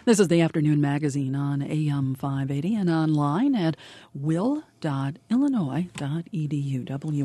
This is the Afternoon Magazine on AM 580 and online at will.illinois.edu,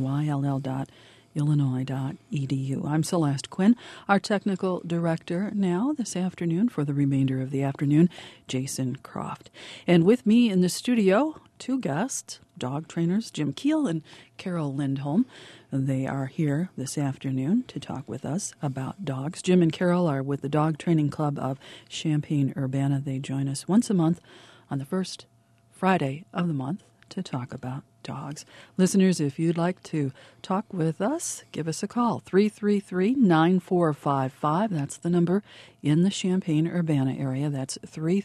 will.illinois.edu. I'm Celeste Quinn, our technical director now this afternoon for the remainder of the afternoon, Jason Croft. And with me in the studio, two guests, dog trainers Jim Keel and Carol Lindholm. They are here this afternoon to talk with us about dogs. Jim and Carol are with the Dog Training Club of Champaign-Urbana. They join us once a month on the first Friday of the month to talk about dogs. Listeners, if you'd like to talk with us, give us a call, 333-9455. That's the number in the Champaign-Urbana area. That's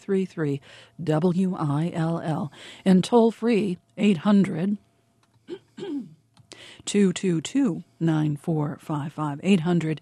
333-WILL. And toll free, 800-222-9455,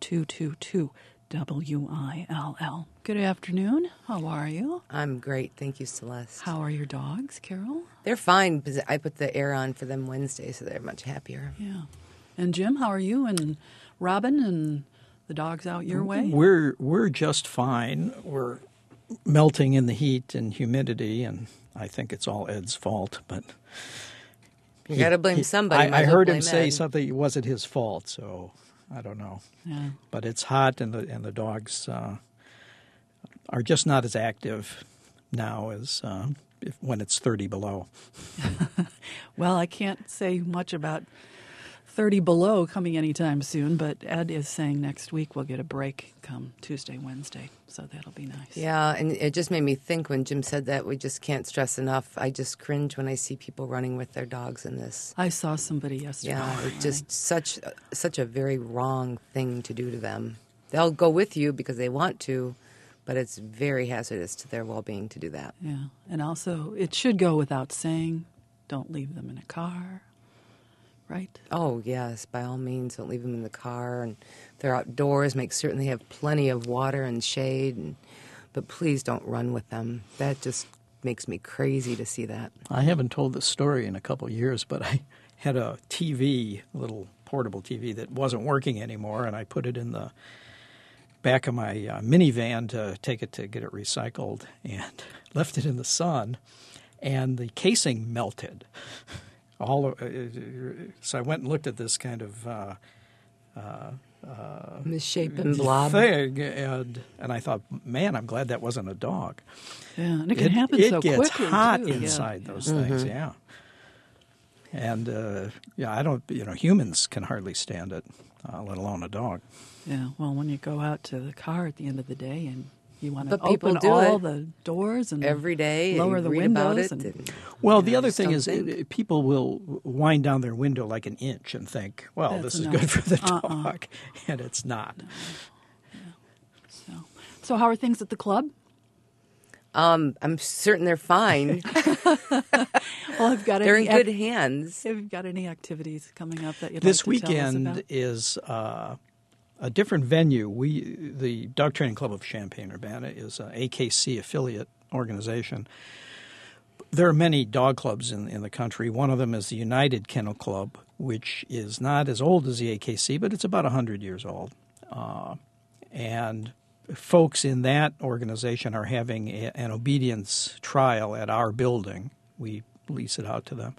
800-222-WILL. Good afternoon. How are you? I'm great. Thank you, Celeste. How are your dogs, Carol? They're fine because I put the air on for them Wednesday, so they're much happier. Yeah. And Jim, how are you and Robin and the dogs out your way? We're just fine. We're melting in the heat and humidity, and I think it's all Ed's fault, but you got to blame somebody. I heard him say something. It wasn't his fault, so I don't know. Yeah. But it's hot, and the dogs are just not as active now as when it's 30 below. Well, I can't say much about 30 below coming anytime soon, but Ed is saying next week we'll get a break come Tuesday, Wednesday, so that'll be nice. Yeah, and it just made me think when Jim said that. We just can't stress enough. I just cringe when I see people running with their dogs in this. I saw somebody yesterday. Yeah, it's just such a very wrong thing to do to them. They'll go with you because they want to, but it's very hazardous to their well-being to do that. Yeah, and also it should go without saying, don't leave them in a car, right? Oh, yes, by all means, don't leave them in the car. And if they're outdoors, make certain they have plenty of water and shade. But please don't run with them. That just makes me crazy to see that. I haven't told this story in a couple of years, but I had a TV, a little portable TV that wasn't working anymore, and I put it in the back of my minivan to take it to get it recycled, and left it in the sun, and the casing melted. So I went and looked at this kind of misshapen blob thing, and I thought, man, I'm glad that wasn't a dog. Yeah, and it can happen so quickly. It gets hot too. inside those things, yeah. And I don't. Humans can hardly stand it, let alone a dog. Yeah, well, when you go out to the car at the end of the day and you want to But people open do all it the doors and every day, lower and the read windows. about it. Well, the other thing is people will wind down their window like an inch and think, well, this is good for the dog, and it's not. No. Yeah. So how are things at the club? I'm certain they're fine. Well, I've got they're in good hands. Have you got any activities coming up that you'd this like to tell us weekend about? is a different venue. The Dog Training Club of Champaign-Urbana is an AKC affiliate organization. There are many dog clubs in the country. One of them is the United Kennel Club, which is not as old as the AKC, but it's about 100 years old. And folks in that organization are having an obedience trial at our building. We lease it out to them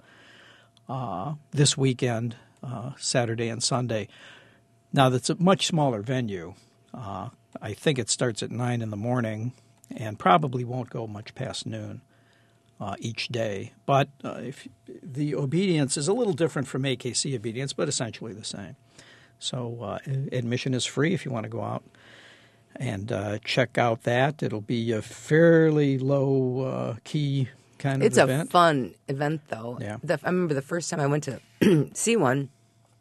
this weekend, Saturday and Sunday. Now, that's a much smaller venue. I think it starts at 9 in the morning and probably won't go much past noon each day. But if the obedience is a little different from AKC obedience, but essentially the same. So admission is free if you want to go out and check out that. It'll be a fairly low-key kind of event. It's a fun event, though. Yeah. I remember the first time I went to see one.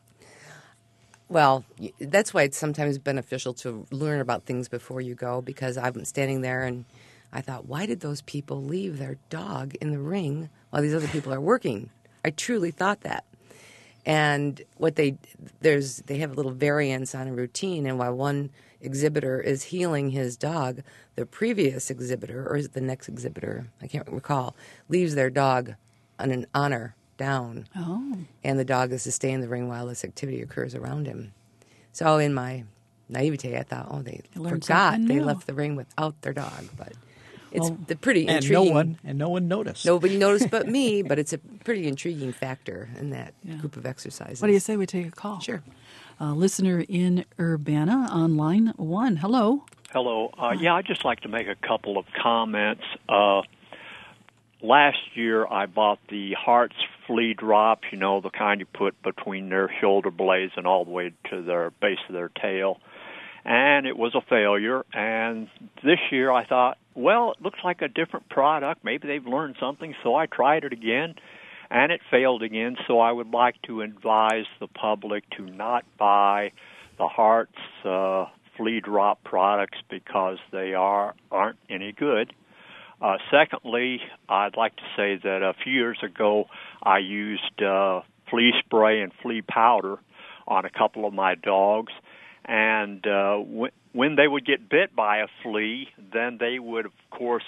Well, that's why it's sometimes beneficial to learn about things before you go, because I'm standing there and I thought, why did those people leave their dog in the ring while these other people are working? I truly thought that. And what they have a little variance on a routine, and while one exhibitor is healing his dog, the previous exhibitor, or is it the next exhibitor, I can't recall, leaves their dog on an honor down. Oh. And the dog is to stay in the ring while this activity occurs around him. So in my naivete, I thought, they learned forgot something they new. left the ring without their dog. But It's pretty and intriguing. no one noticed. Nobody noticed but me, but it's a pretty intriguing factor in that group of exercises. What do you say we take a call? Sure. Listener in Urbana on line 1. Hello. Hello. I'd just like to make a couple of comments. Last year, I bought the Hartz flea drops, the kind you put between their shoulder blades and all the way to their base of their tail. And it was a failure. And this year I thought, well, it looks like a different product. Maybe they've learned something. So I tried it again, and it failed again. So I would like to advise the public to not buy the Hartz flea drop products because they aren't any good. Secondly, I'd like to say that a few years ago I used flea spray and flea powder on a couple of my dogs. And when they would get bit by a flea, then they would, of course,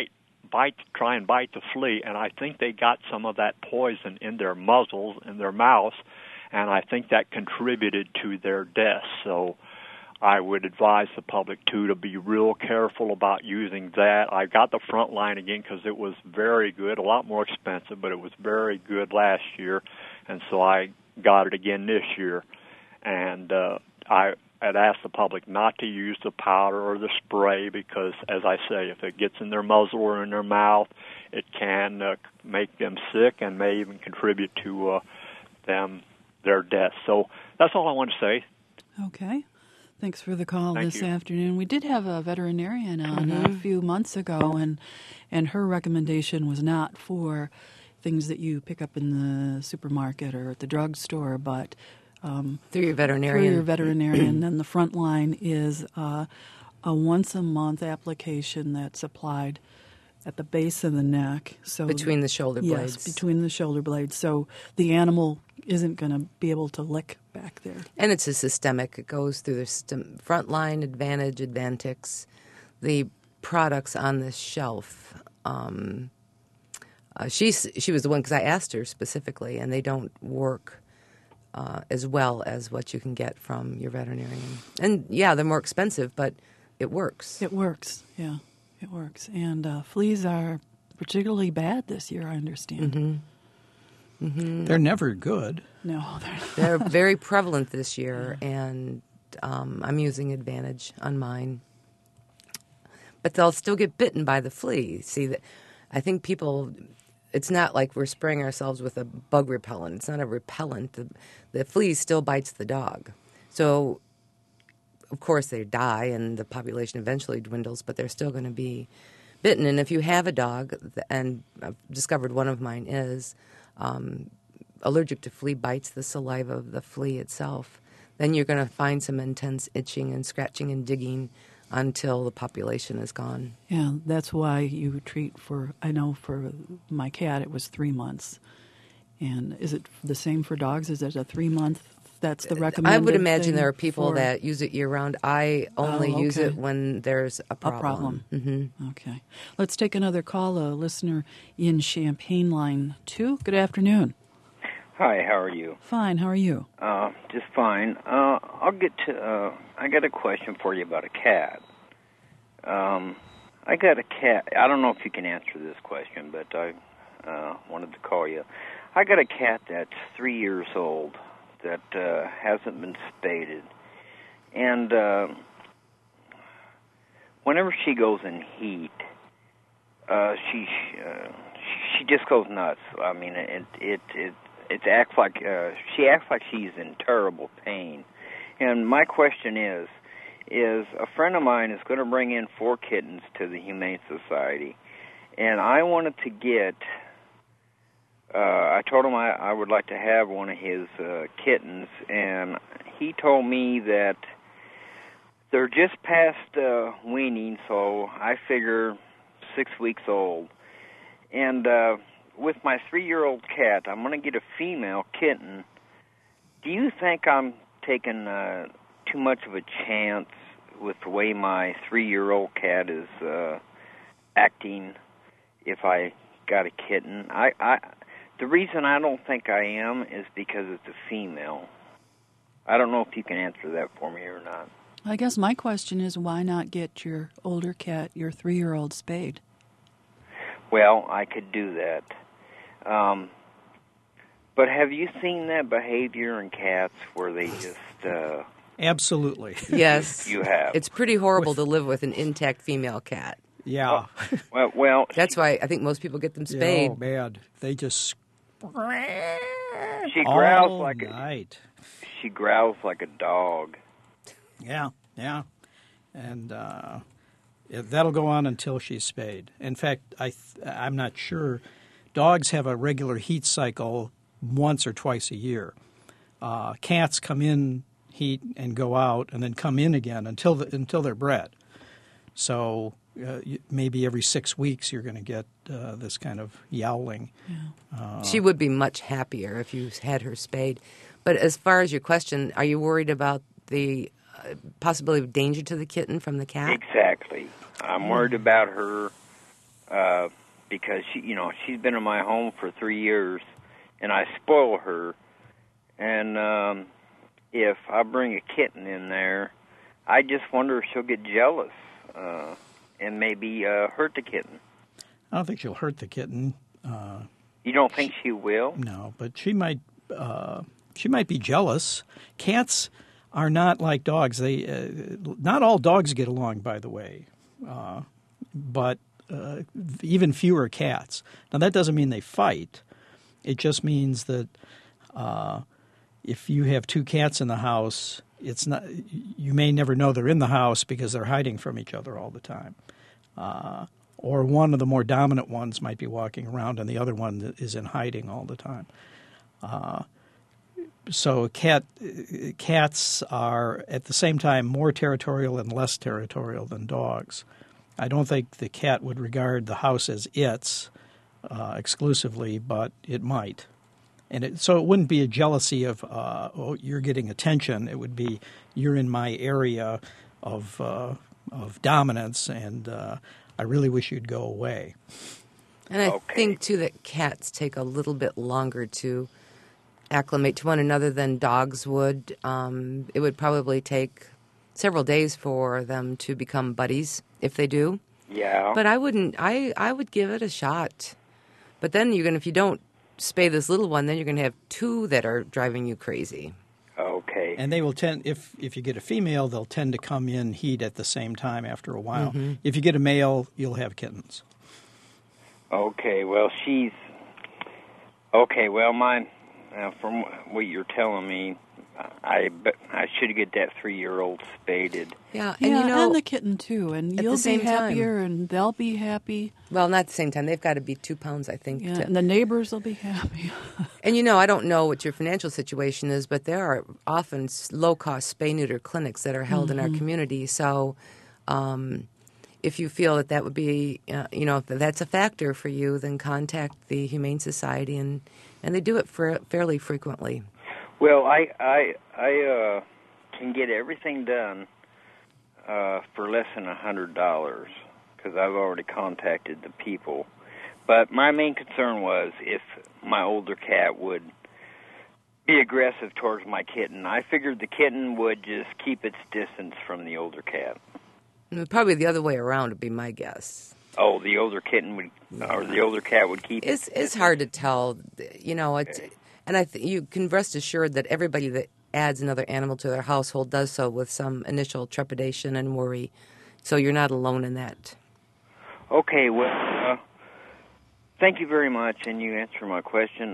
try and bite the flea. And I think they got some of that poison in their muzzles, in their mouths, and I think that contributed to their deaths. So I would advise the public, too, to be real careful about using that. I got the Frontline again because it was very good, a lot more expensive, but it was very good last year. And so I got it again this year. And I'd ask the public not to use the powder or the spray because, as I say, if it gets in their muzzle or in their mouth, it can make them sick and may even contribute to their death. So that's all I want to say. Okay. Thanks for the call Thank this you. afternoon. We did have a veterinarian on a few months ago, and her recommendation was not for things that you pick up in the supermarket or at the drugstore, but Through your veterinarian. Through your veterinarian. Then the Frontline is a once-a-month application that's applied at the base of the neck. So Between the shoulder blades. Yes, between the shoulder blades. So the animal isn't going to be able to lick back there. And it's a systemic. It goes through the system. Frontline, Advantage, Advantix, the products on this shelf. She was the one because I asked her specifically, and they don't work as well as what you can get from your veterinarian. And yeah, they're more expensive, but it works. It works. Yeah, it works. And fleas are particularly bad this year, I understand. Mm-hmm. Mm-hmm. They're never good. No, they're not. They're very prevalent this year, and I'm using Advantage on mine. But they'll still get bitten by the flea. See, I think people, it's not like we're spraying ourselves with a bug repellent. It's not a repellent. The flea still bites the dog. So, of course, they die, and the population eventually dwindles, but they're still going to be bitten. And if you have a dog, and I've discovered one of mine is allergic to flea bites, the saliva of the flea itself, then you're going to find some intense itching and scratching and digging until the population is gone. Yeah, that's why you treat for, I know for my cat it was 3 months. And is it the same for dogs? Is it a 3 month? That's the recommended I would imagine thing there are people for... that use it year-round. I only use it when there's a problem. Mm-hmm. Okay. Let's take another call. A listener in Champaign, line 2. Good afternoon. Hi, how are you? Fine. How are you? Just fine. I'll get to. I got a question for you about a cat. I got a cat. I don't know if you can answer this question, but I wanted to call you. I got a cat that's 3 years old that hasn't been spaded, and whenever she goes in heat, she just goes nuts. I mean, it acts like she acts like she's in terrible pain. And my question is a friend of mine is going to bring in 4 kittens to the Humane Society, and I wanted to get. I told him I would like to have one of his kittens, and he told me that they're just past weaning, so I figure 6 weeks old. And with my 3-year-old cat, I'm going to get a female kitten. Do you think I'm taking too much of a chance with the way my 3-year-old cat is acting if I got a kitten? The reason I don't think I am is because it's a female. I don't know if you can answer that for me or not. I guess my question is, why not get your older cat, your 3-year-old, spayed? Well, I could do that. But have you seen that behavior in cats where they just... Absolutely. Yes. You have. It's pretty horrible to live with an intact female cat. Yeah. Well, That's why I think most people get them spayed. Oh, man. They just she growls all like night. she growls like a dog. Yeah. And that'll go on until she's spayed. In fact, I'm not sure. Dogs have a regular heat cycle once or twice a year. Cats come in heat and go out and then come in again until they're bred. So maybe every 6 weeks you're going to get this kind of yowling. Yeah. She would be much happier if you had her spayed. But as far as your question, are you worried about the possibility of danger to the kitten from the cat? Exactly. I'm worried about her because she's been in my home for 3 years, and I spoil her. And if I bring a kitten in there, I just wonder if she'll get jealous and maybe hurt the kitten. I don't think she'll hurt the kitten. You don't think she will? No, but she might be jealous. Cats are not like dogs. Not all dogs get along, by the way, but even fewer cats. Now, that doesn't mean they fight. It just means that if you have two cats in the house, you may never know they're in the house because they're hiding from each other all the time. Or one of the more dominant ones might be walking around and the other one is in hiding all the time. So cats are at the same time more territorial and less territorial than dogs. I don't think the cat would regard the house as its exclusively, but it might. And so it wouldn't be a jealousy of, you're getting attention. It would be, you're in my area of dominance, and I really wish you'd go away. And I think, too, that cats take a little bit longer to acclimate to one another than dogs would. It would probably take several days for them to become buddies, if they do. Yeah. But I wouldn't. I would give it a shot. But then if you don't spay this little one, then you're going to have two that are driving you crazy. Okay. And they will tend, if you get a female, they'll tend to come in heat at the same time after a while. Mm-hmm. If you get a male, you'll have kittens. Okay. Well, from what you're telling me, I should get that 3-year-old spaded. Yeah, and the kitten too, and you'll be happier, and they'll be happy. Well, not at the same time. They've got to be 2 pounds, I think. Yeah, and the neighbors will be happy. And I don't know what your financial situation is, but there are often low-cost spay-neuter clinics that are held in our community. So, if you feel that would be, if that's a factor for you, then contact the Humane Society, and they do it fairly frequently. Well, I can get everything done for less than $100 because I've already contacted the people. But my main concern was if my older cat would be aggressive towards my kitten. I figured the kitten would just keep its distance from the older cat. Probably the other way around would be my guess. Oh, the older kitten would, or the older cat would keep. It's hard to tell, Okay. And you can rest assured that everybody that adds another animal to their household does so with some initial trepidation and worry. So you're not alone in that. Okay, well, thank you very much, and you answered my question.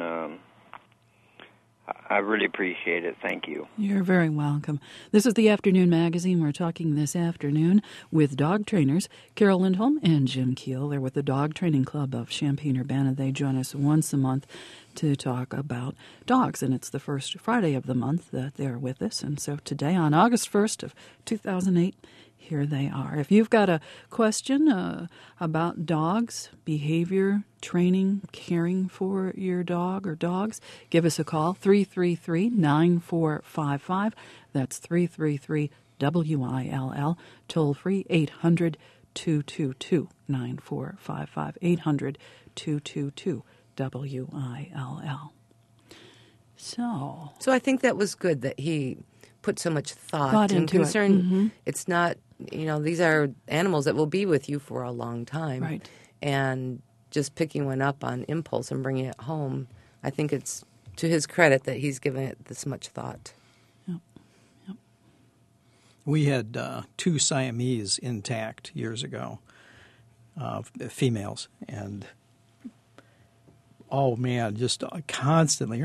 I really appreciate it. Thank you. You're very welcome. This is the Afternoon Magazine. We're talking this afternoon with dog trainers Carol Lindholm and Jim Keel. They're with the Dog Training Club of Champaign-Urbana. They join us once a month to talk about dogs, and it's the first Friday of the month that they're with us. And so today, on August 1st of 2008, here they are. If you've got a question about dogs, behavior, training, caring for your dog or dogs, give us a call, 333-9455. That's 333-WILL. Toll free, 800-222-9455. 800-222-WILL. So I think that was good that he put so much thought and into concern. It. Mm-hmm. It's not, these are animals that will be with you for a long time. Right. And just picking one up on impulse and bringing it home. I think it's to his credit that he's given it this much thought. Yep. Yep. We had 2 Siamese intact years ago, females, and oh man, just constantly.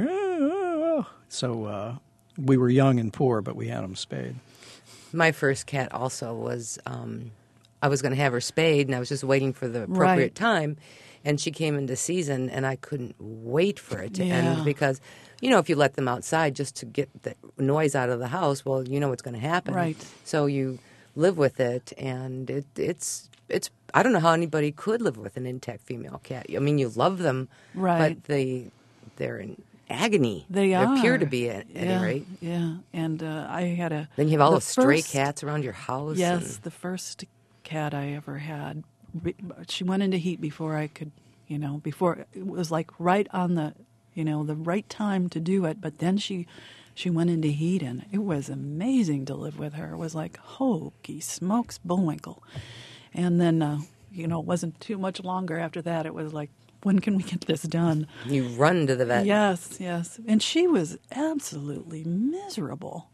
So we were young and poor, but we had them spayed. My first cat also was, I was going to have her spayed, and I was just waiting for the appropriate time. And she came into season, and I couldn't wait for it to end because, if you let them outside just to get the noise out of the house, well, you know what's going to happen. Right. So you live with it, and it's. I don't know how anybody could live with an intact female cat. I mean, you love them, right? But they're in agony. They appear to be at any rate. Yeah, and I had a. Then you have all those stray cats around your house. Yes, the first cat I ever had. She went into heat before I could, before it was like right on the, the right time to do it. But then she went into heat, and it was amazing to live with her. It was like, hokey smokes, Bullwinkle. And then, it wasn't too much longer after that. It was like, when can we get this done? You run to the vet. Yes. And she was absolutely miserable.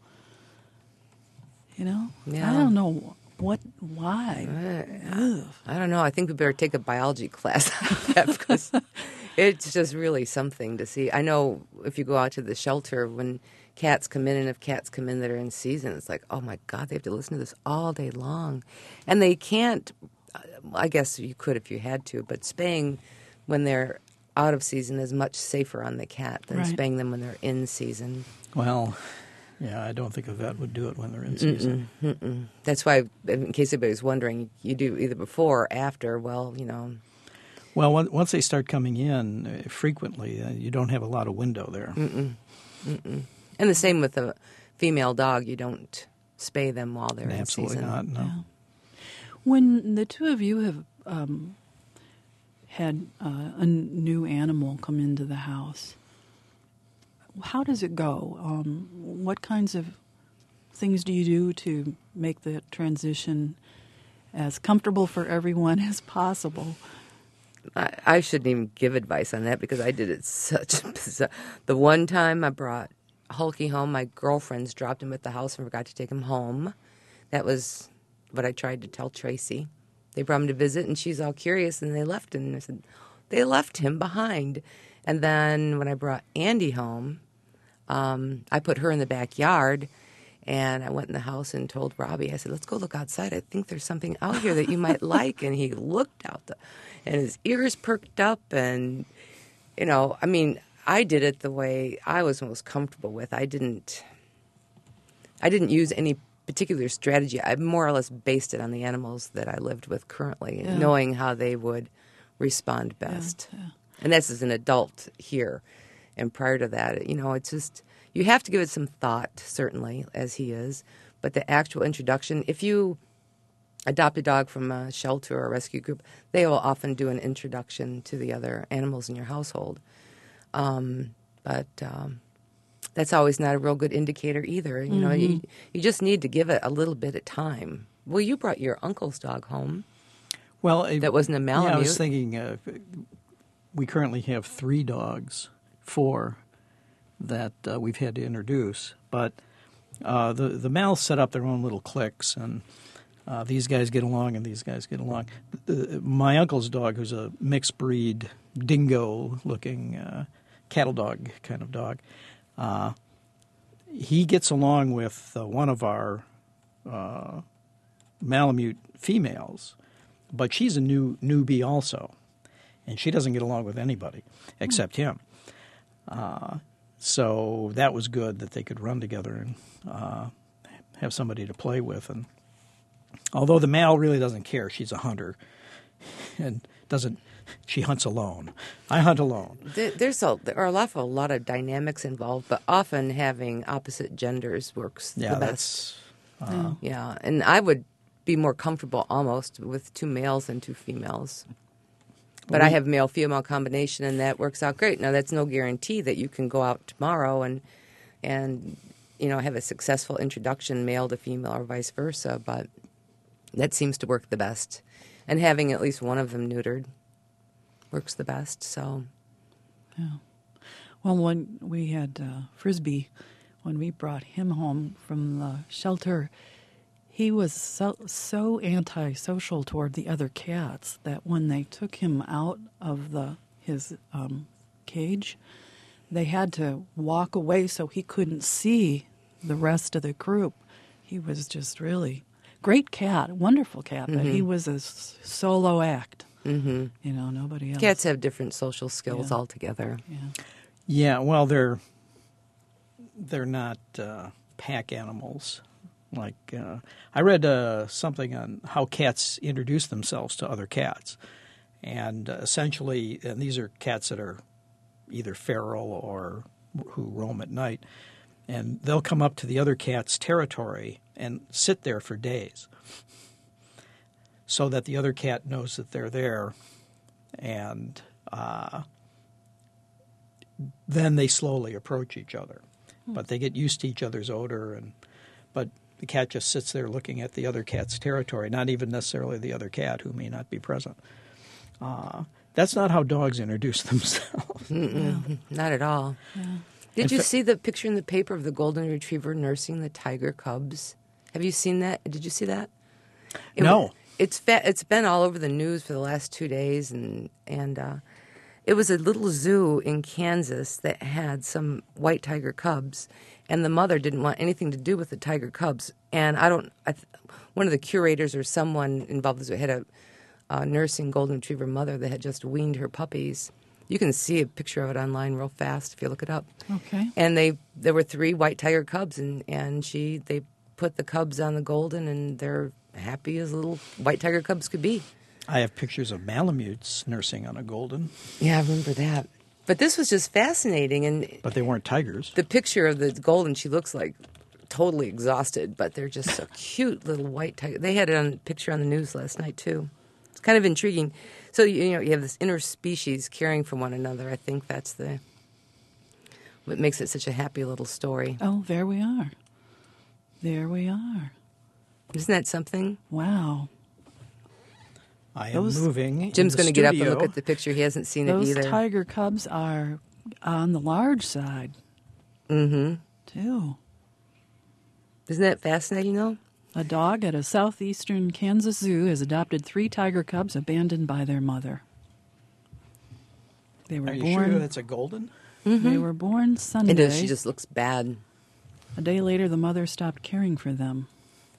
Yeah. I don't know. Why? I don't know. I think we better take a biology class on that because it's just really something to see. I know if you go out to the shelter when cats come in, and if cats come in that are in season, it's like, oh my God, they have to listen to this all day long. And they can't, I guess you could if you had to, but spaying when they're out of season is much safer on the cat than spaying them when they're in season. Well, yeah, I don't think a vet would do it when they're in season. That's why, in case anybody's wondering, you do either before or after. Well, Well, once they start coming in frequently, you don't have a lot of window there. And the same with a female dog. You don't spay them while they're in season. Absolutely not, no. Yeah. When the two of you have had a new animal come into the house, how does it go? What kinds of things do you do to make the transition as comfortable for everyone as possible? I shouldn't even give advice on that because I did it such bizarre. The one time I brought Hulky home, my girlfriends dropped him at the house and forgot to take him home. That was what I tried to tell Tracy. They brought him to visit, and she's all curious, and they left him. And I said, they left him behind. And then when I brought Andy home, I put her in the backyard, and I went in the house and told Robbie, I said, let's go look outside. I think there's something out here that you might like. And he looked out, and his ears perked up. And, I did it the way I was most comfortable with. I didn't use any particular strategy. I more or less based it on the animals that I lived with currently, knowing how they would respond best. Yeah. And that's as an adult here. And prior to that, it's just, you have to give it some thought, certainly, as he is. But the actual introduction, if you adopt a dog from a shelter or a rescue group, they will often do an introduction to the other animals in your household. But that's always not a real good indicator either. You just need to give it a little bit of time. Well, you brought your uncle's dog home. Well, that wasn't a Malamute. Yeah, I was thinking we currently have 3 dogs, 4 that we've had to introduce. But the Mals set up their own little cliques, and these guys get along and these guys get along. My uncle's dog, who's a mixed breed, dingo-looking cattle dog kind of dog, he gets along with one of our Malamute females, but she's a newbie also, and she doesn't get along with anybody except him. So that was good that they could run together and have somebody to play with. And although the male really doesn't care, she's a hunter and she hunts alone. I hunt alone. There are a lot of dynamics involved, but often having opposite genders works the best. Yeah, and I would be more comfortable almost with 2 males than 2 females. But I have male-female combination, and that works out great. Now, that's no guarantee that you can go out tomorrow and have a successful introduction, male to female or vice versa, but that seems to work the best. And having at least one of them neutered works the best. So, Well, when we had Frisbee, when we brought him home from the shelter, he was so antisocial toward the other cats that when they took him out of his cage, they had to walk away so he couldn't see the rest of the group. He was just really great cat, wonderful cat, but he was a solo act. You know, nobody else. cats have different social skills Yeah. altogether. Yeah. Yeah, well, they're not pack animals. Like I read something on how cats introduce themselves to other cats, and essentially, and these are cats that are either feral or who roam at night, and they'll come up to the other cat's territory and sit there for days, so that the other cat knows that they're there, and then they slowly approach each other. But they get used to each other's odor, but the cat just sits there looking at the other cat's territory, not even necessarily the other cat who may not be present. That's not how dogs introduce themselves. Not at all. Did you see the picture in the paper of the golden retriever nursing the tiger cubs? Have you seen that? Did you see that? No. It's been all over the news for the last 2 days, and it was a little zoo in Kansas that had some white tiger cubs, and the mother didn't want anything to do with the tiger cubs. And one of the curators or someone involved had a nursing golden retriever mother that had just weaned her puppies. You can see a picture of it online real fast if you look it up. Okay. And there were 3 white tiger cubs, and they put the cubs on the golden, and they're happy as little white tiger cubs could be. I have pictures of Malamutes nursing on a golden, Yeah, I remember that. But this was just fascinating, but they weren't tigers. the picture of the golden, she looks like totally exhausted, but they're just so cute little white tiger. They had it on picture on the news last night too. It's kind of intriguing. So you have this interspecies caring for one another. I think that's what makes it such a happy little story. Oh, there we are. There we are. Isn't that something? Wow. I am moving. Jim's going to get up and look at the picture. He hasn't seen Those it either. tiger cubs are on the large side, too. Isn't that fascinating, though? A dog at a southeastern Kansas zoo has adopted 3 tiger cubs abandoned by their mother. They were Are you born. sure that's a golden? They were born Sunday. It is. She just looks bad. A day later, the mother stopped caring for them.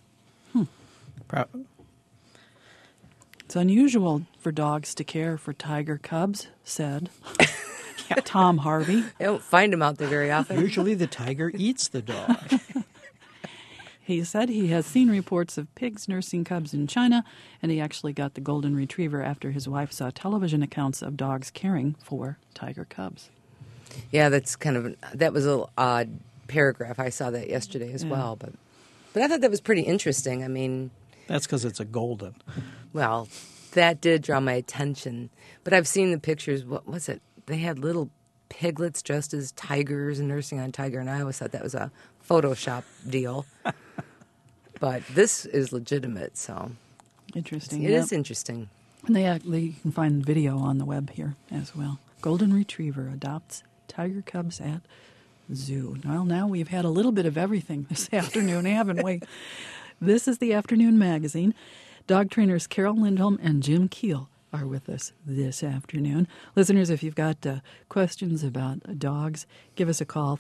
It's unusual for dogs to care for tiger cubs, said Tom Harvey. I don't find them out there very often. Usually the tiger eats the dog. He said he has seen reports of pigs nursing cubs in China, and he actually got the golden retriever after his wife saw television accounts of dogs caring for tiger cubs. Yeah, that was a little odd paragraph. I saw that yesterday as well, but I thought that was pretty interesting. I mean, That's because it's a golden. well, that did draw my attention. But I've seen the pictures. What was it? They had little piglets dressed as tigers and nursing on a tiger, and I always thought that was a Photoshop deal. But this is legitimate, so Interesting. it is interesting. And you can find video on the web here as well. Golden retriever adopts tiger cubs at zoo. Well, now we've had a little bit of everything this afternoon, haven't we? This is the Afternoon Magazine. Dog trainers Carol Lindholm and Jim Keel are with us this afternoon. Listeners, if you've got questions about dogs, give us a call,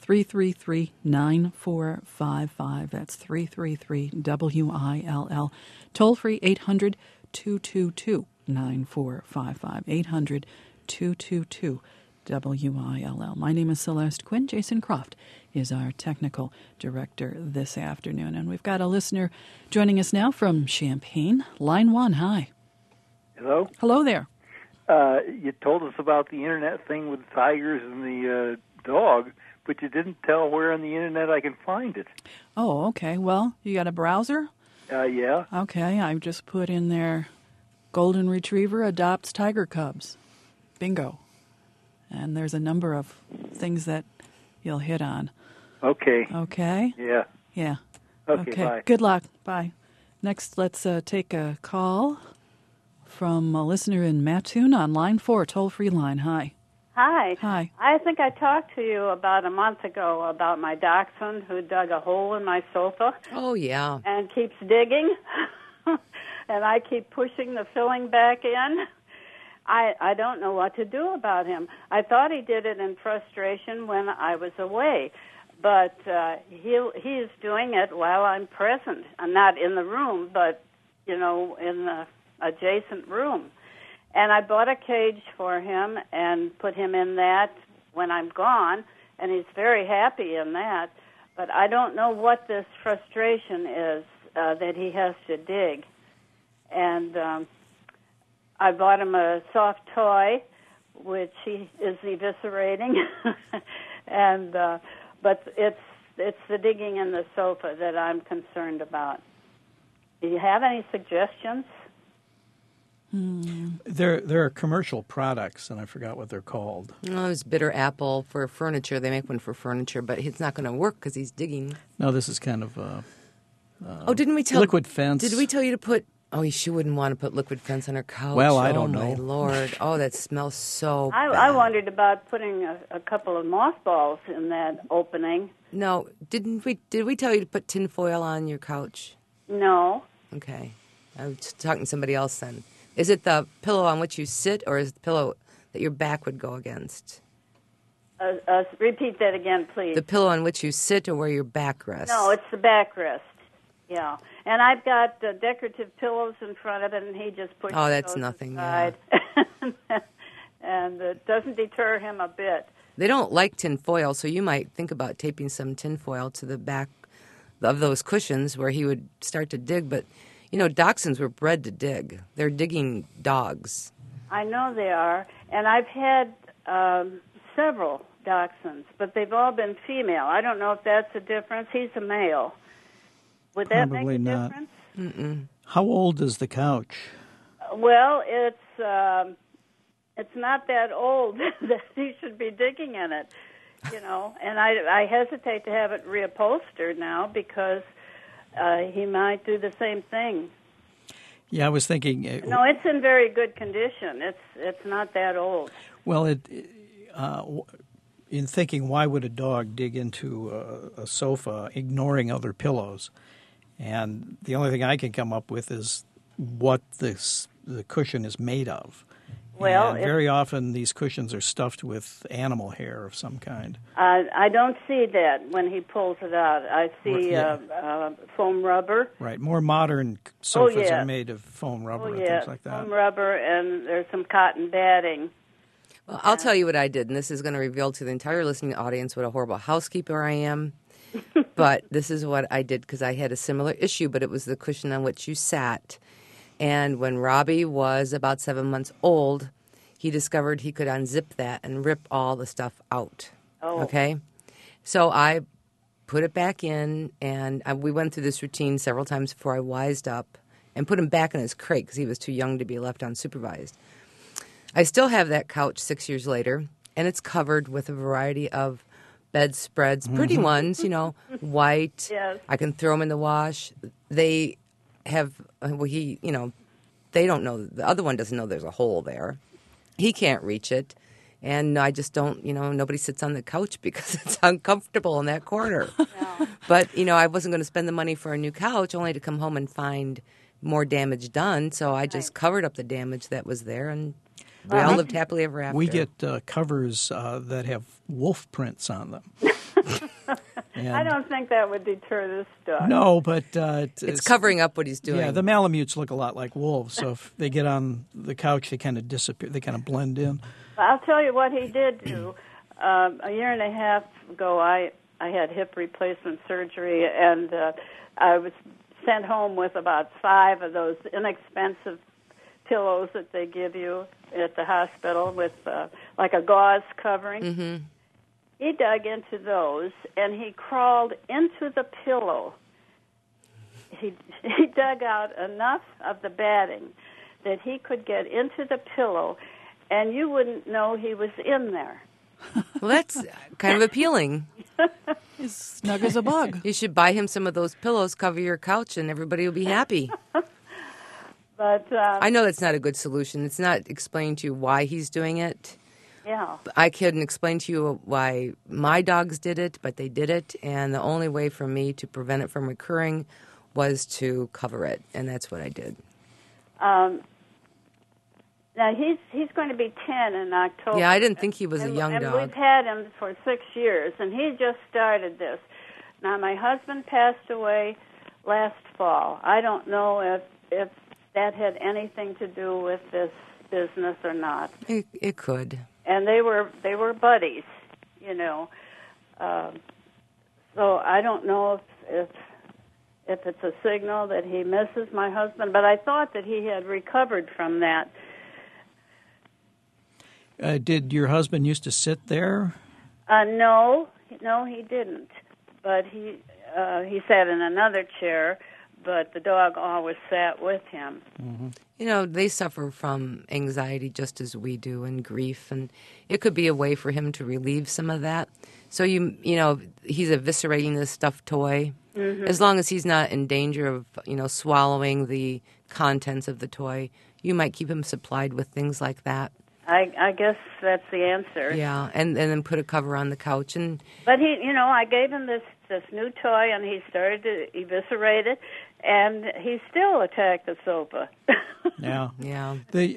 333-9455. That's 333-WILL. Toll free, 800-222-9455. 800-222-WILL. My name is Celeste Quinn. Jason Croft is our technical director this afternoon. And we've got a listener joining us now from Champaign. Line 1, hi. Hello? Hello there. You told us about the internet thing with the tigers and the dog, but you didn't tell where on the internet I can find it. Oh, okay. Well, you got a browser? Yeah. Okay, I just put in there Golden Retriever adopts tiger cubs. Bingo. And there's a number of things that you'll hit on. Okay. Okay? Yeah. Yeah. Okay, bye. Good luck. Bye. Next, let's take a call from a listener in Mattoon on line 4, toll-free line. Hi. Hi. Hi. I think I talked to you about a month ago about my dachshund who dug a hole in my sofa Oh, yeah. and keeps digging, and I keep pushing the filling back in. I don't know what to do about him. I thought he did it in frustration when I was away, but he is doing it while I'm present. I'm not in the room, but, in the adjacent room. And I bought a cage for him and put him in that when I'm gone, and he's very happy in that. But I don't know what this frustration is that he has to dig. And I bought him a soft toy, which he is eviscerating, and but it's the digging in the sofa that I'm concerned about. Do you have any suggestions? There are commercial products, and I forgot what they're called. Oh, it's bitter apple for furniture. They make one for furniture, but it's not going to work because he's digging. No, this is kind of Didn't we tell liquid fence. Did we tell you to put? Oh, she wouldn't want to put liquid fence on her couch. Well, I don't know. know. My Lord! Oh, that smells so bad. I wondered about putting a couple of mothballs in that opening. No, didn't we? Did we tell you to put tinfoil on your couch? No. Okay, I was talking to somebody else then. Is it the pillow on which you sit, or is it the pillow that your back would go against? Repeat that again, please. The pillow on which you sit, or where your back rests? No, it's the backrest. Yeah, and I've got decorative pillows in front of it, and he just pushes that's those nothing, aside. And it doesn't deter him a bit. They don't like tinfoil, so you might think about taping some tinfoil to the back of those cushions where he would start to dig. But, dachshunds were bred to dig. They're digging dogs. I know they are, and I've had several dachshunds, but they've all been female. I don't know if that's a difference. He's a male. Would that Probably make a not. difference? Mm-mm. How old is the couch? Well, it's not that old that he should be digging in it, And I hesitate to have it reupholstered now because he might do the same thing. Yeah, I was thinking. No, it's in very good condition. It's not that old. Well, in thinking, why would a dog dig into a sofa, ignoring other pillows? And the only thing I can come up with is what the cushion is made of. Well, and very often these cushions are stuffed with animal hair of some kind. I don't see that when he pulls it out. I see foam rubber. Right. More modern sofas are made of foam rubber and things like that. Foam rubber, and there's some cotton batting. Well, I'll tell you what I did, and this is going to reveal to the entire listening audience what a horrible housekeeper I am. But this is what I did because I had a similar issue, but it was the cushion on which you sat. And when Robbie was about 7 months old, he discovered he could unzip that and rip all the stuff out. Oh. Okay? So I put it back in, and we went through this routine several times before I wised up and put him back in his crate because he was too young to be left unsupervised. I still have that couch 6 years later, and it's covered with a variety of bedspreads, pretty ones, white. Yes. I can throw them in the wash. They have, they don't know, the other one doesn't know there's a hole there. He can't reach it. And I just don't, nobody sits on the couch because it's uncomfortable in that corner. No. But, I wasn't going to spend the money for a new couch only to come home and find more damage done. So I just covered up the damage that was there, and we all lived happily ever after. We get covers that have wolf prints on them. I don't think that would deter this dog. No, but it's covering up what he's doing. Yeah, the Malamutes look a lot like wolves, so if they get on the couch, they kind of disappear. They kind of blend in. I'll tell you what he did do. A year and a half ago, I had hip replacement surgery, and I was sent home with about 5 of those inexpensive pillows that they give you at the hospital with like a gauze covering. Mm-hmm. He dug into those, and he crawled into the pillow. He dug out enough of the batting that he could get into the pillow, and you wouldn't know he was in there. Well, that's kind of appealing. He's snug as a bug. You should buy him some of those pillows, cover your couch, and everybody will be happy. But I know that's not a good solution. It's not explaining to you why he's doing it. yeah. I couldn't explain to you why my dogs did it, but they did it, and the only way for me to prevent it from recurring was to cover it, and that's what I did. Now he's going to be 10 in October. Yeah, I didn't think he was a young and dog. We've had him for 6 years, and he just started this. Now my husband passed away last fall. I don't know if that had anything to do with this business or not. It could. And they were buddies, you know. So I don't know if it's a signal that he misses my husband, but I thought that he had recovered from that. Did your husband used to sit there? No, he didn't. But he sat in another chair, but the dog always sat with him. Mm-hmm. You know, they suffer from anxiety just as we do, and grief, and it could be a way for him to relieve some of that. So you know, he's eviscerating this stuffed toy. Mm-hmm. As long as he's not in danger of, swallowing the contents of the toy, you might keep him supplied with things like that. I guess that's the answer. Yeah, and then put a cover on the couch. But he, I gave him this new toy, and he started to eviscerate it, and he still attacked the sofa. Yeah. Yeah.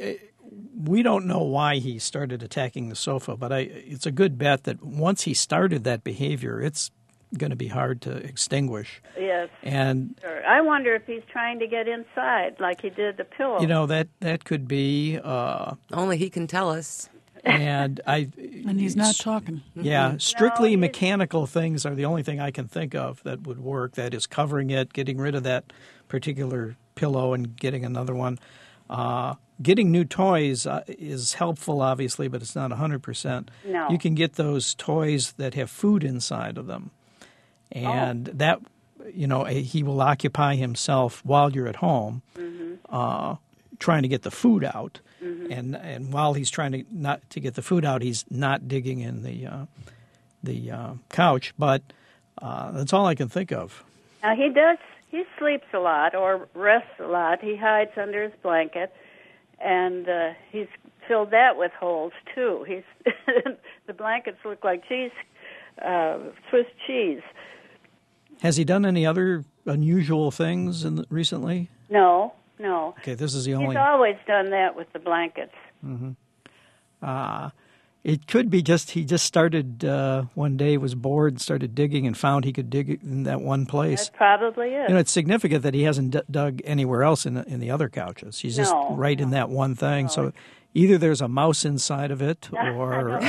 We don't know why he started attacking the sofa, but it's a good bet that once he started that behavior, it's going to be hard to extinguish. Yes. And sure. I wonder if he's trying to get inside like he did the pillow. That could be. Only he can tell us. And he's not talking. Yeah, strictly mechanical things are the only thing I can think of that would work. That is covering it, getting rid of that particular pillow and getting another one. Getting new toys is helpful, obviously, but it's not 100%. No. You can get those toys that have food inside of them. And that, he will occupy himself while you're at home, trying to get the food out. Mm-hmm. And while he's trying to get the food out, he's not digging in the couch. But that's all I can think of. Now he sleeps a lot or rests a lot. He hides under his blanket, and he's filled that with holes too. The blankets look like Swiss cheese. Has he done any other unusual things recently? No. Okay, this is the only. He's always done that with the blankets. Mm-hmm. It could be he just started one day, was bored, started digging, and found he could dig in that one place. That probably is. It's significant that he hasn't dug anywhere else in the other couches. He's just in that one thing. No. So either there's a mouse inside of it, or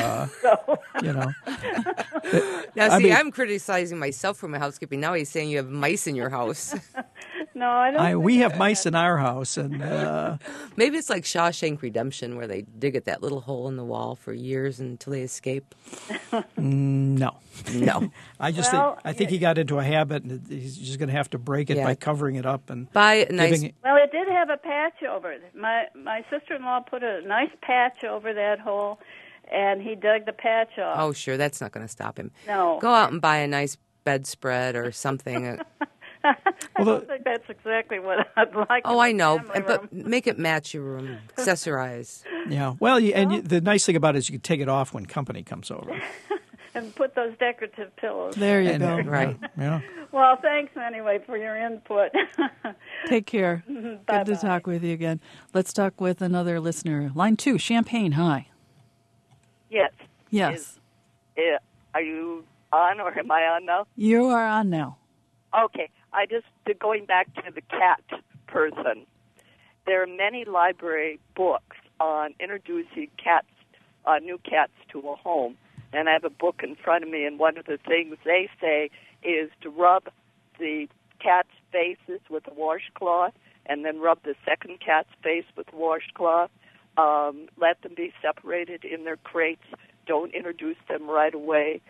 Now, I'm criticizing myself for my housekeeping. Now he's saying you have mice in your house. No, I don't. We have mice in our house, and maybe it's like Shawshank Redemption, where they dig at that little hole in the wall for years until they escape. No. I think he got into a habit, and he's just going to have to break it by covering it up and buy a nice. Well, it did have a patch over it. My sister-in-law put a nice patch over that hole, and he dug the patch off. Oh, sure, that's not going to stop him. No. Go out and buy a nice bedspread or something. I don't think that's exactly what I'd like. Oh, I know, but make it match your room. Accessorize. Yeah. Well, the nice thing about it is you can take it off when company comes over. And put those decorative pillows. There you go. Right. Yeah. Well, thanks anyway for your input. Take care. Good to talk with you again. Let's talk with another listener. Line 2, Champaign. Hi. Yes. Yes. Are you on, or am I on now? You are on now. Okay. Going back to the cat person, there are many library books on introducing new cats to a home. And I have a book in front of me, and one of the things they say is to rub the cat's faces with a washcloth, and then rub the second cat's face with a washcloth. Let them be separated in their crates. Don't introduce them right away.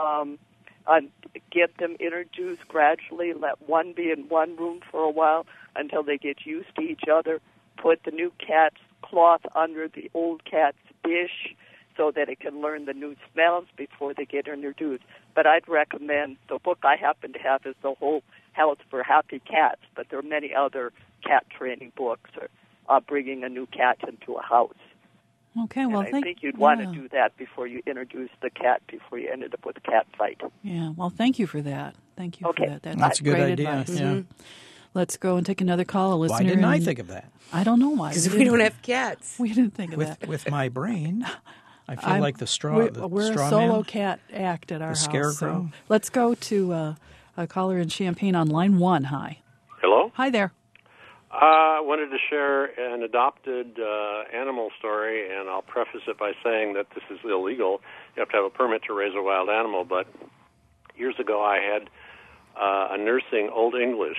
Get them introduced gradually. Let one be in one room for a while until they get used to each other. Put the new cat's cloth under the old cat's dish so that it can learn the new smells before they get introduced. But I'd recommend, the book I happen to have is The Whole House for Happy Cats, but there are many other cat training books. bringing a new cat into a house. Okay, well, and I think you'd want to yeah. do that before you introduce the cat, before you ended up with a cat fight. Yeah, well, thank you for that. Thank you Okay. for that. That's a good great idea. advice. Yeah. Let's go and take another call. A listener. Why didn't I in- think of that? I don't know why. Because we don't have cats. We didn't think of that. With my brain, I feel like the straw. We're straw a solo man. cat act at our house. scarecrow. So let's go to a caller in Champaign on line 1. Hi. Hello? Hi there. I wanted to share an adopted animal story, and I'll preface it by saying that this is illegal. You have to have a permit to raise a wild animal, but years ago I had a nursing Old English,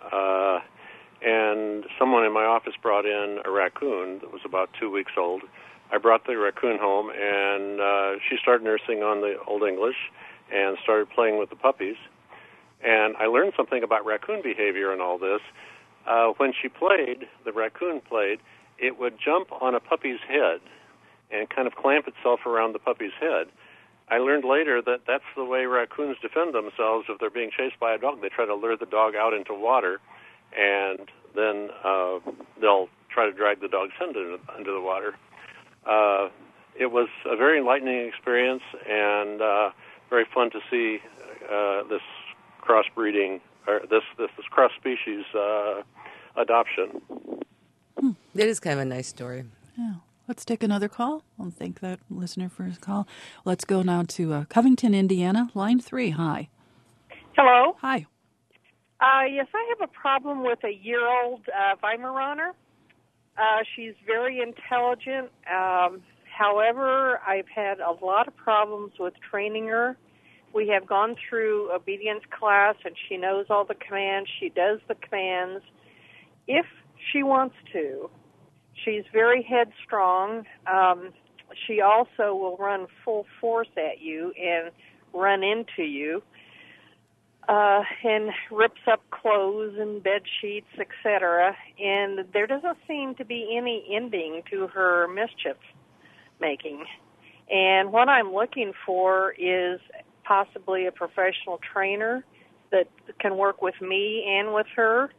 and someone in my office brought in a raccoon that was about 2 weeks old. I brought the raccoon home, and she started nursing on the Old English and started playing with the puppies. And I learned something about raccoon behavior and all this. When she played, the raccoon played, it would jump on a puppy's head and kind of clamp itself around the puppy's head. I learned later that that's the way raccoons defend themselves if they're being chased by a dog. They try to lure the dog out into water, and then they'll try to drag the dog's head into the water. It was a very enlightening experience and very fun to see this crossbreeding, or this cross-species adoption. That is kind of a nice story. Yeah. Let's take another call. I'll thank that listener for his call. Let's go now to Covington, Indiana, line 3. Hi. Hello. Hi. Yes, I have a problem with a year-old Weimaraner. She's very intelligent. However, I've had a lot of problems with training her. We have gone through obedience class, and she knows all the commands. She does the commands if she wants to. She's very headstrong. She also will run full force at you and run into you, and rips up clothes and bed sheets, etc. And there doesn't seem to be any ending to her mischief making. And what I'm looking for is possibly a professional trainer that can work with me and with her.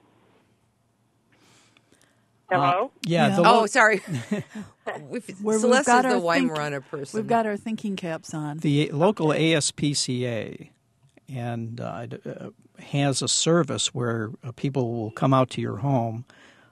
Hello? Yeah. Sorry. Celeste got is our the Weimaraner person. We've got our thinking caps on. The local ASPCA and has a service where people will come out to your home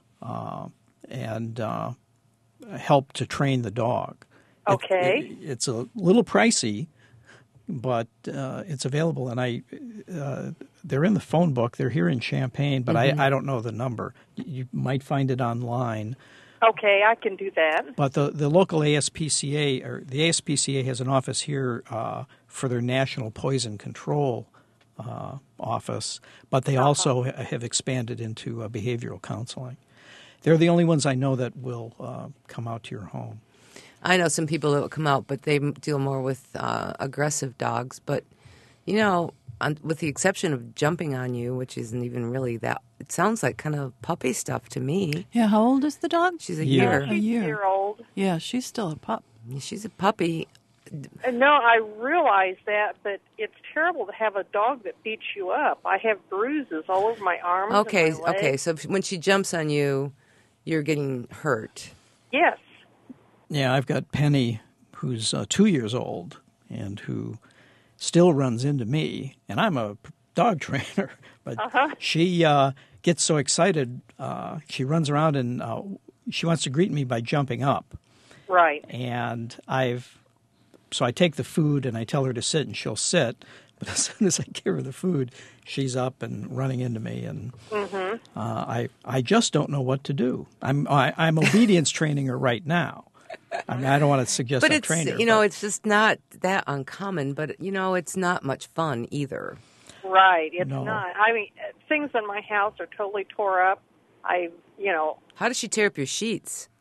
and help to train the dog. Okay. It's a little pricey, but it's available, and they're in the phone book. They're here in Champaign, but I don't know the number. You might find it online. Okay, I can do that. But the local ASPCA, or the ASPCA has an office here for their National Poison Control office, but they also have expanded into behavioral counseling. They're the only ones I know that will come out to your home. I know some people that will come out, but they deal more with aggressive dogs. But, you know, with the exception of jumping on you, which isn't even really that, it sounds like kind of puppy stuff to me. Yeah, how old is the dog? She's a year. A year. Year-old. Yeah, she's still a pup. She's a puppy. No, I realize that, but it's terrible to have a dog that beats you up. I have bruises all over my arms Okay, and my legs. okay. So when she jumps on you, you're getting hurt. Yes. Yeah, I've got Penny, who's 2 years old and who still runs into me, and I'm a dog trainer, but she gets so excited, she runs around and she wants to greet me by jumping up. Right. And so I take the food and I tell her to sit, and she'll sit. But as soon as I give her the food, she's up and running into me, and I just don't know what to do. I'm obedience training her right now. I mean, I don't want to suggest But I it's, train her. you know, it's just not that uncommon. But, you know, it's not much fun either. Right. It's No. not. I mean, things in my house are totally tore up. How does she tear up your sheets?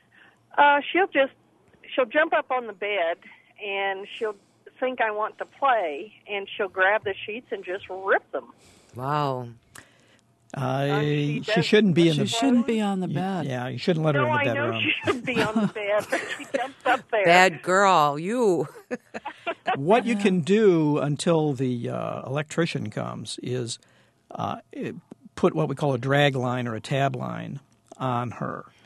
She'll jump up on the bed and she'll think I want to play, and she'll grab the sheets and just rip them. Wow. She shouldn't be in the. She shouldn't be on the bed. Yeah, you shouldn't let her No, in the I bedroom. know she shouldn't be on the bed, but she jumps up there. Bad girl, you. What you can do until the electrician comes is put what we call a drag line or a tab line on her,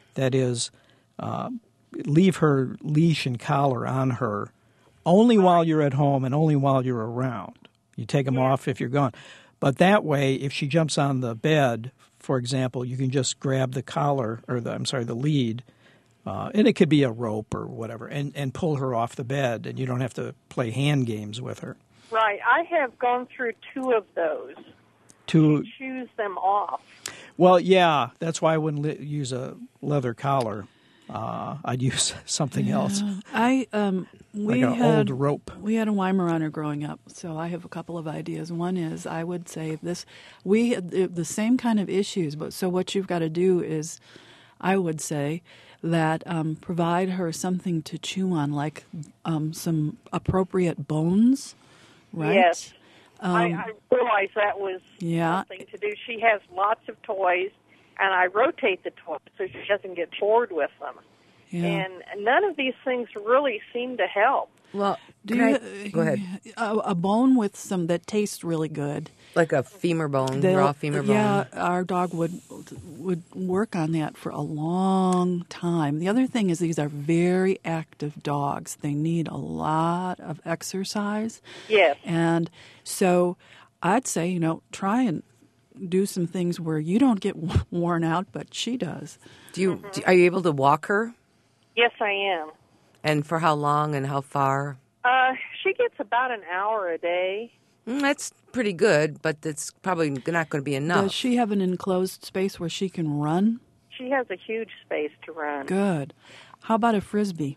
That is, leave her leash and collar on her only while you're at home and only while you're around. You take them off if you're gone. But that way, if she jumps on the bed, for example, you can just grab the collar, or the lead, and it could be a rope or whatever, and pull her off the bed, and you don't have to play hand games with her. Right. I have gone through 2 of those. To choose them off. Well, yeah, that's why I wouldn't use a leather collar. I'd use something else. We like an had old rope. We had a Weimaraner growing up, so I have a couple of ideas. One is I would say this: we had the same kind of issues, but so what you've got to do is, I would say that provide her something to chew on, like some appropriate bones, right? Yes. I realized that was something to do. She has lots of toys, and I rotate the toys so she doesn't get bored with them. Yeah. And none of these things really seem to help. Well, go ahead. A bone with some that tastes really good, like a femur bone, raw femur bone. Yeah, our dog would work on that for a long time. The other thing is these are very active dogs. They need a lot of exercise. Yes. And so I'd say, try and do some things where you don't get worn out, but she does. Are you able to walk her? Yes, I am. And for how long and how far? She gets about an hour a day. That's pretty good, but it's probably not going to be enough. Does she have an enclosed space where she can run? She has a huge space to run. Good. How about a Frisbee?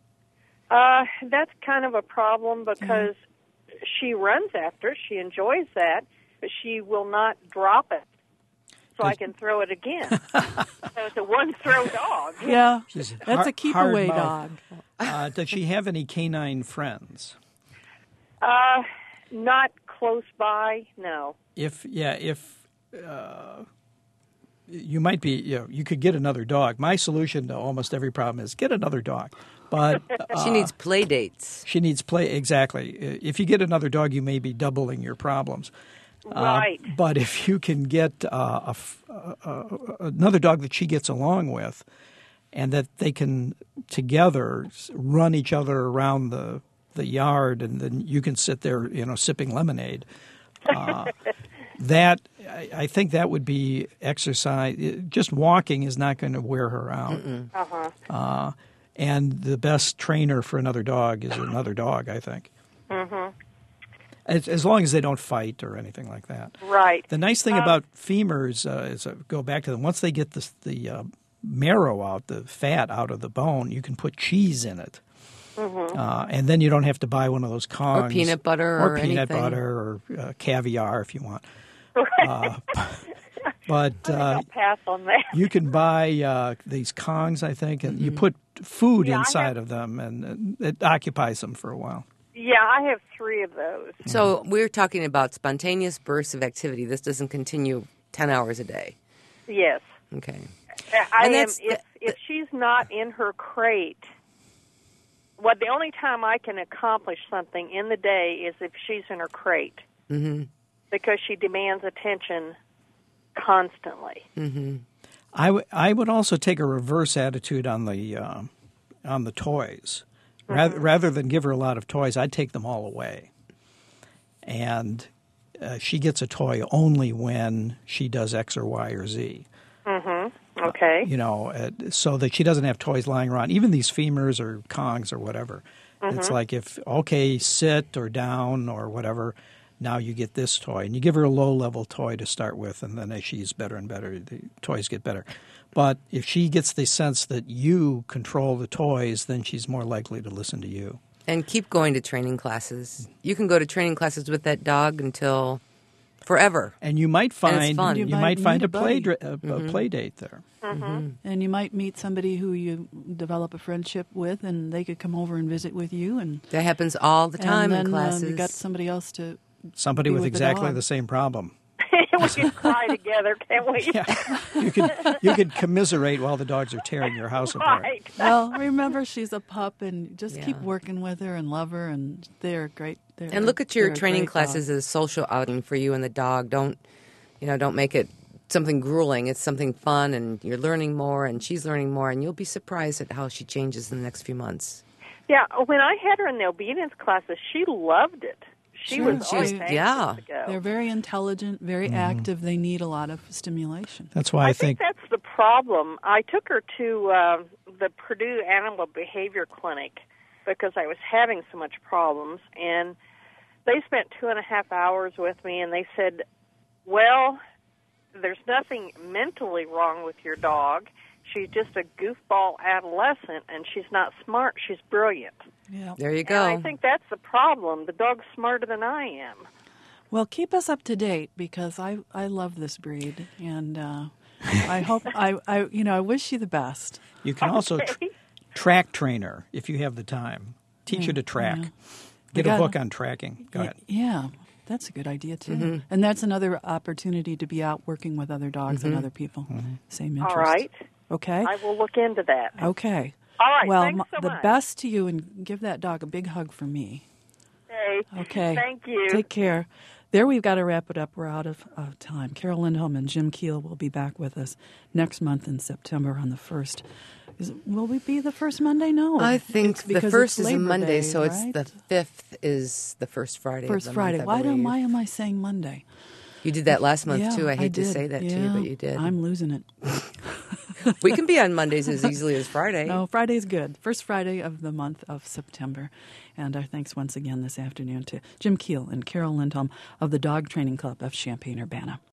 That's kind of a problem because she runs after it. She enjoys that, but she will not drop it. So I can throw it again. So it's a one-throw dog. Yeah, that's a keep-away dog. Does she have any canine friends? Not close by, no. If you might be, you could get another dog. My solution to almost every problem is get another dog. But she needs play dates. She needs exactly. If you get another dog, you may be doubling your problems. Right. But if you can get another dog that she gets along with, and that they can together run each other around the yard, and then you can sit there, sipping lemonade. That I think that would be exercise. Just walking is not going to wear her out. And the best trainer for another dog is another dog, I think. Mm-hmm. As long as they don't fight or anything like that. Right. The nice thing about femurs is, go back to them, once they get the marrow out, the fat out of the bone, you can put cheese in it. Mm-hmm. And then you don't have to buy one of those Kongs. Or peanut butter or peanut butter or caviar if you want. Right. But I'll pass on that. You can buy these Kongs, I think, and you put food inside of them, and it occupies them for a while. Yeah, I have 3 of those. So we're talking about spontaneous bursts of activity. This doesn't continue 10 hours a day. Yes. Okay. If she's not in her crate, the only time I can accomplish something in the day is if she's in her crate. Mm-hmm. Because she demands attention constantly. Mm-hmm. I would also take a reverse attitude on the toys. Rather than give her a lot of toys, I'd take them all away. And she gets a toy only when she does X or Y or Z. Mm-hmm. Okay. So that she doesn't have toys lying around. Even these femurs or Kongs or whatever. Mm-hmm. It's like sit or down or whatever, now you get this toy. And you give her a low-level toy to start with, and then as she's better and better, the toys get better. But if she gets the sense that you control the toys, then she's more likely to listen to you. And keep going to training classes. You can go to training classes with that dog until forever. And you might find you might find a play mm-hmm. play date there. Mm-hmm. And you might meet somebody who you develop a friendship with, and they could come over and visit with you. And that happens all the time in classes. You got somebody else to somebody with exactly the the same problem. We can cry together, can't we? Yeah. You could commiserate while the dogs are tearing your house apart. Right. Well, remember, she's a pup, and just keep working with her and love her, and they're great. And look at your training classes as a social outing for you and the dog. Don't make it something grueling. It's something fun, and you're learning more, and she's learning more, and you'll be surprised at how she changes in the next few months. Yeah, when I had her in the obedience classes, she loved it. She Sure, was always anxious to go. They're very intelligent, very active. They need a lot of stimulation. That's why I think that's the problem. I took her to the Purdue Animal Behavior Clinic because I was having so much problems, and they spent 2.5 hours with me, and they said, well, there's nothing mentally wrong with your dog. She's just a goofball adolescent, and she's not smart. She's brilliant. Yeah. There you go. And I think that's the problem. The dog's smarter than I am. Well, keep us up to date because I love this breed, and I hope I wish you the best. you can also track train her if you have the time. Teach her to track. Yeah. Get a book on tracking. Go ahead. Yeah, that's a good idea too. And that's another opportunity to be out working with other dogs and other people. Same interest. All right. Okay. I will look into that. Okay. All right. Well, thanks so the much. best to you, and give that dog a big hug from me. Okay. Thank you. Take care. There, we've got to wrap it up. We're out of time. Carol Lindholm and Jim Keel will be back with us next month in September on the 1st. Will we be the first Monday? No. I think the first is a Monday, Day, so right? it's the 5th is the first Friday. First of the Friday. Month, Why am I saying Monday? You did that last month Yeah, too. I hate to did. say that to you, but you did. I'm losing it. We can be on Mondays as easily as Friday. No, Friday's good. First Friday of the month of September. And our thanks once again this afternoon to Jim Keel and Carol Lindholm of the Dog Training Club of Champaign-Urbana.